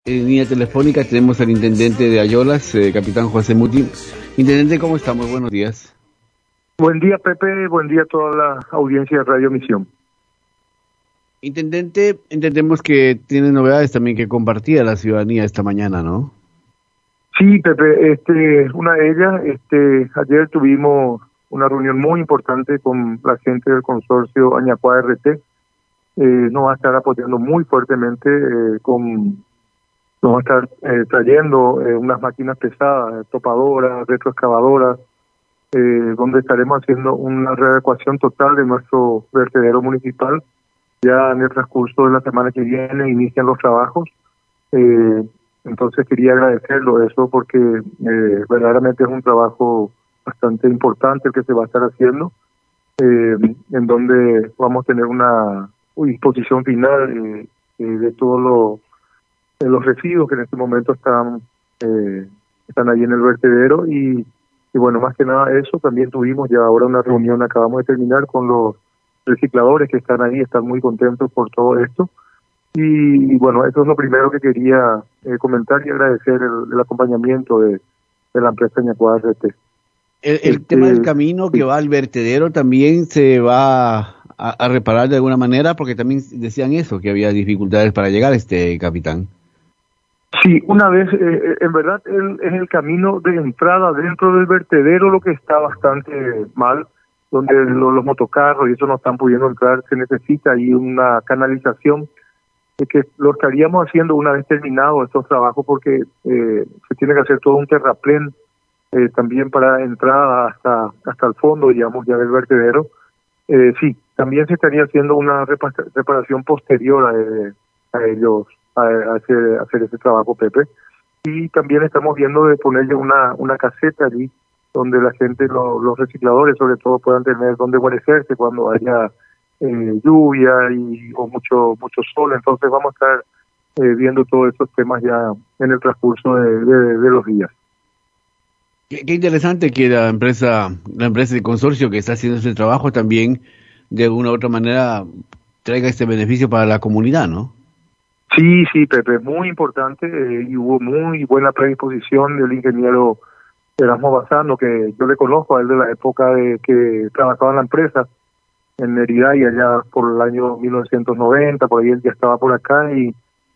En línea telefónica tenemos al intendente de Ayolas, capitán José Muti. Intendente, ¿cómo estamos? Buenos días. Buen día, Pepe. Buen día a toda la audiencia de Radio Misión. Intendente, entendemos que tiene novedades también que compartir a la ciudadanía esta mañana, ¿no? Sí, Pepe. Una de ellas, ayer tuvimos una reunión muy importante con la gente del consorcio Añacuá RT. Nos va a estar apoyando muy fuertemente nos va a estar trayendo unas máquinas pesadas, topadoras, retroexcavadoras, donde estaremos haciendo una readecuación total de nuestro vertedero municipal. Ya en el transcurso de la semana que viene inician los trabajos. Entonces quería agradecerlo eso porque verdaderamente es un trabajo bastante importante el que se va a estar haciendo, en donde vamos a tener una disposición final de todos los residuos que en este momento están ahí en el vertedero y bueno, más que nada eso. También tuvimos ya ahora una reunión, acabamos de terminar con los recicladores que están ahí, están muy contentos por todo esto y bueno, eso es lo primero que quería comentar y agradecer el acompañamiento de la empresa Añacuá RT. El tema del camino que va al vertedero también se va a reparar de alguna manera, porque también decían eso, que había dificultades para llegar, capitán. Sí, una vez, en verdad es el camino de entrada dentro del vertedero lo que está bastante mal, donde los motocarros y eso no están pudiendo entrar. Se necesita ahí una canalización que lo estaríamos haciendo una vez terminados estos trabajos, porque se tiene que hacer todo un terraplén también para entrada hasta el fondo, digamos, ya del vertedero. Sí, también se estaría haciendo una reparación posterior a ellos, a hacer ese trabajo, Pepe. Y también estamos viendo de ponerle una caseta allí donde la gente, los recicladores sobre todo, puedan tener donde guarecerse cuando haya lluvia o mucho sol. Entonces vamos a estar viendo todos esos temas ya en el transcurso de los días. Qué interesante que la empresa del consorcio que está haciendo ese trabajo también de alguna u otra manera traiga este beneficio para la comunidad, ¿no? Sí, Pepe, muy importante, y hubo muy buena predisposición del ingeniero Erasmo Bazano, que yo le conozco a él de la época de que trabajaba en la empresa en Mérida y allá por el año 1990, por ahí él ya estaba por acá y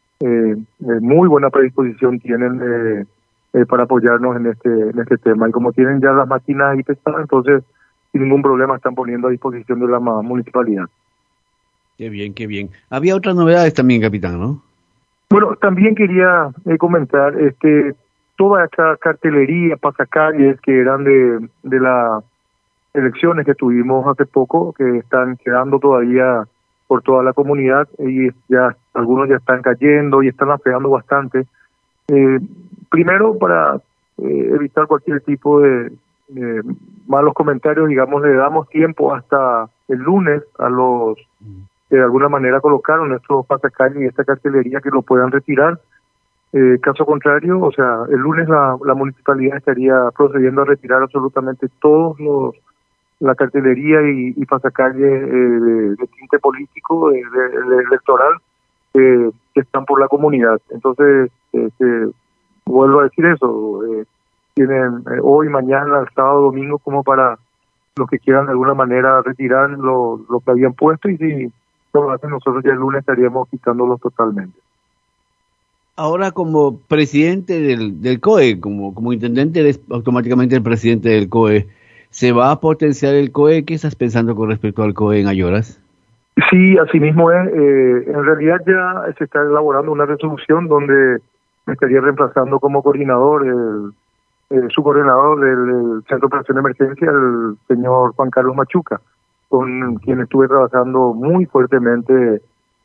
muy buena predisposición tienen para apoyarnos en este tema. Y como tienen ya las máquinas ahí pesadas, entonces sin ningún problema están poniendo a disposición de la municipalidad. Qué bien, qué bien. Había otras novedades también, capitán, ¿no? Bueno, también quería comentar toda esta cartelería, pasacalles que eran de las elecciones que tuvimos hace poco, que están quedando todavía por toda la comunidad y ya algunos ya están cayendo y están afectando bastante. Primero, para evitar cualquier tipo de malos comentarios, digamos, le damos tiempo hasta el lunes a los que de alguna manera colocaron estos pasacalles y esta cartelería que lo puedan retirar. Caso contrario, o sea, el lunes la municipalidad estaría procediendo a retirar absolutamente todos la cartelería y pasacalles de tinte político, de electoral, que están por la comunidad. Entonces, vuelvo a decir eso, tienen hoy, mañana, el sábado, domingo, como para los que quieran de alguna manera retirar lo que habían puesto, y si no lo hacen, nosotros ya el lunes estaríamos quitándolos totalmente. Ahora, como presidente del COE, como intendente, eres automáticamente el presidente del COE. ¿Se va a potenciar el COE? ¿Qué estás pensando con respecto al COE en Ayolas? Sí, así mismo es. En realidad ya se está elaborando una resolución donde me estaría reemplazando como coordinador, su coordinador del Centro de Operación de Emergencia, el señor Juan Carlos Machuca, con quien estuve trabajando muy fuertemente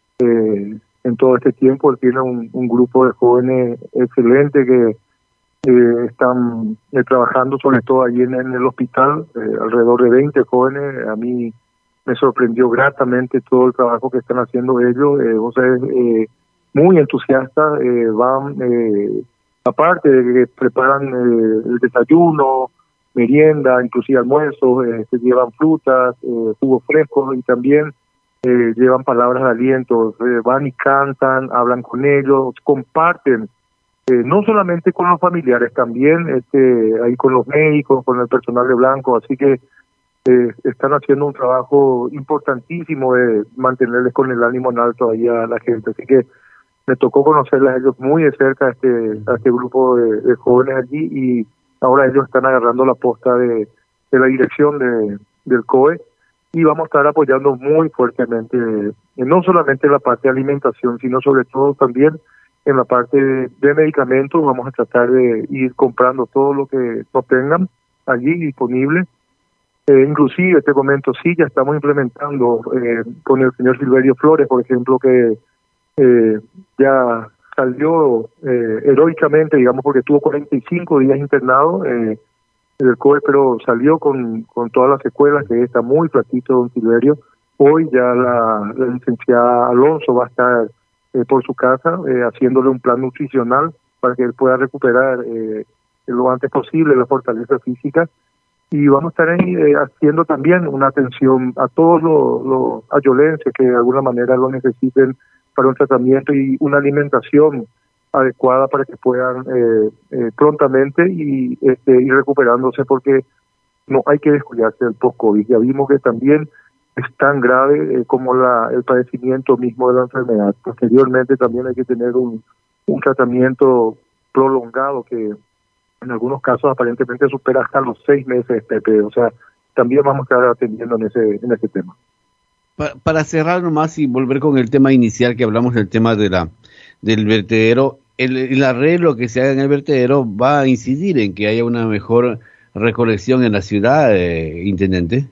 en todo este tiempo. Él tiene un grupo de jóvenes excelente que están trabajando sobre todo allí en el hospital, alrededor de 20 jóvenes. A mí me sorprendió gratamente todo el trabajo que están haciendo ellos. O sea, muy entusiastas, van, aparte de que preparan el desayuno, merienda, inclusive almuerzos, se llevan frutas, jugos frescos, y también llevan palabras de aliento, van y cantan, hablan con ellos, comparten, no solamente con los familiares, también ahí con los médicos, con el personal de Blanco, así que están haciendo un trabajo importantísimo de mantenerles con el ánimo en alto ahí a la gente, así que me tocó conocerles a ellos muy de cerca, a este grupo de jóvenes allí, y ahora ellos están agarrando la posta de la dirección del COE, y vamos a estar apoyando muy fuertemente, no solamente en la parte de alimentación, sino sobre todo también en la parte de medicamentos. Vamos a tratar de ir comprando todo lo que no tengan allí disponible. Inclusive, te comento, sí, ya estamos implementando con el señor Silverio Flores, por ejemplo, que ya salió heroicamente, digamos, porque estuvo 45 días internado del COE, pero salió con todas las secuelas, que está muy flaquito don Silverio. Hoy ya la licenciada Alonso va a estar por su casa haciéndole un plan nutricional para que él pueda recuperar lo antes posible la fortaleza física. Y vamos a estar ahí haciendo también una atención a todos los ayolenses que de alguna manera lo necesiten para un tratamiento y una alimentación adecuada para que puedan prontamente y ir recuperándose, porque no hay que descuidarse del post-COVID. Ya vimos que también es tan grave como el padecimiento mismo de la enfermedad. Posteriormente también hay que tener un tratamiento prolongado que en algunos casos aparentemente supera hasta los 6 meses, Pepe. O sea, también vamos a estar atendiendo en ese tema. Para cerrar nomás y volver con el tema inicial que hablamos, del tema del vertedero, el arreglo que se haga en el vertedero va a incidir en que haya una mejor recolección en la ciudad, intendente.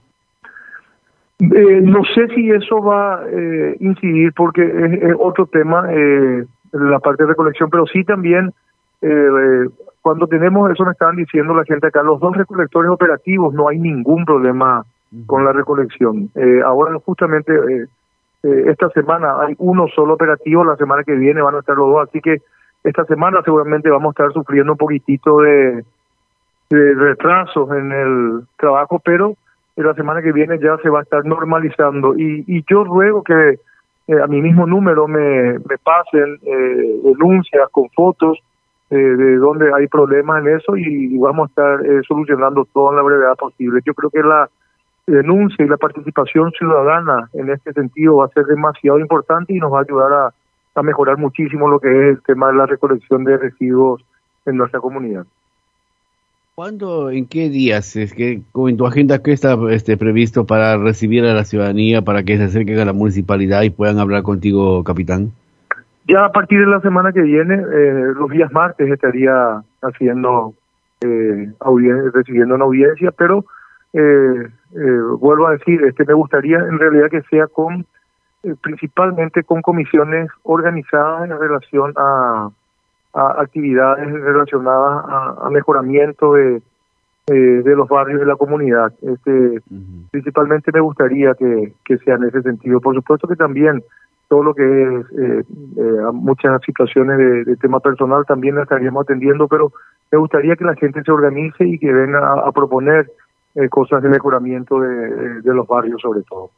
No sé si eso va a incidir, porque es otro tema, la parte de recolección, pero sí también cuando tenemos, eso me estaban diciendo la gente acá, los 2 recolectores operativos, no hay ningún problema con la recolección. Ahora justamente esta semana hay uno solo operativo, la semana que viene van a estar los 2, así que esta semana seguramente vamos a estar sufriendo un poquitito de retrasos en el trabajo, pero la semana que viene ya se va a estar normalizando, y yo ruego que a mi mismo número me pasen denuncias con fotos de donde hay problemas en eso, y vamos a estar solucionando todo en la brevedad posible. Yo creo que la denuncia y la participación ciudadana en este sentido va a ser demasiado importante y nos va a ayudar a mejorar muchísimo lo que es el tema de la recolección de residuos en nuestra comunidad. ¿Cuándo, en qué días, es que en tu agenda, qué está previsto para recibir a la ciudadanía, para que se acerquen a la municipalidad y puedan hablar contigo, capitán? Ya a partir de la semana que viene, los días martes estaría haciendo recibiendo una audiencia, pero vuelvo a decir, me gustaría en realidad que sea principalmente con comisiones organizadas en relación a actividades relacionadas a mejoramiento de los barrios de la comunidad. Principalmente me gustaría que sea en ese sentido. Por supuesto que también todo lo que es muchas situaciones de tema personal también las estaríamos atendiendo, pero me gustaría que la gente se organice y que venga a proponer cosas de mejoramiento de los barrios sobre todo.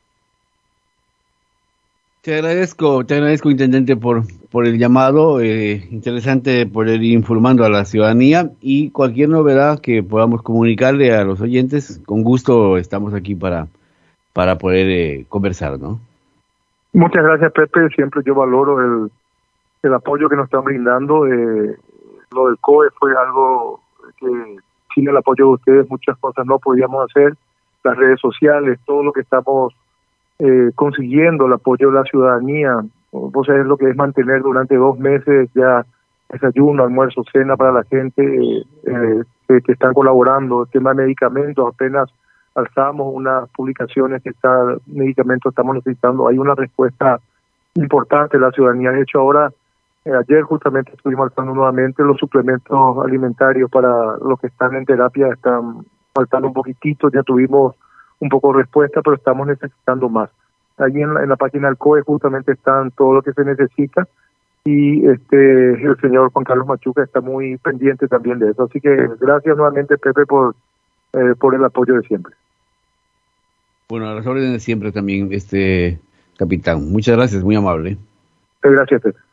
Te agradezco, intendente, por el llamado, interesante poder ir informando a la ciudadanía, y cualquier novedad que podamos comunicarle a los oyentes, con gusto estamos aquí para poder conversar, ¿no? Muchas gracias, Pepe. Siempre yo valoro el apoyo que nos están brindando. Lo del COE fue algo que sin el apoyo de ustedes muchas cosas no podíamos hacer. Las redes sociales, todo lo que estamos consiguiendo, el apoyo de la ciudadanía. Vos sabés lo que es mantener durante 2 meses ya desayuno, almuerzo, cena para la gente que están colaborando. El tema de medicamentos, apenas alzamos unas publicaciones que medicamentos estamos necesitando. Hay una respuesta importante de la ciudadanía. De hecho, ahora, ayer justamente estuvimos alzando nuevamente los suplementos alimentarios para los que están en terapia. Están faltando un poquitito, ya tuvimos un poco de respuesta, pero estamos necesitando más. Allí en la página del COE justamente están todo lo que se necesita, y el señor Juan Carlos Machuca está muy pendiente también de eso. Así que gracias nuevamente, Pepe, por el apoyo de siempre. Bueno, a las órdenes siempre también, capitán. Muchas gracias, muy amable. Gracias.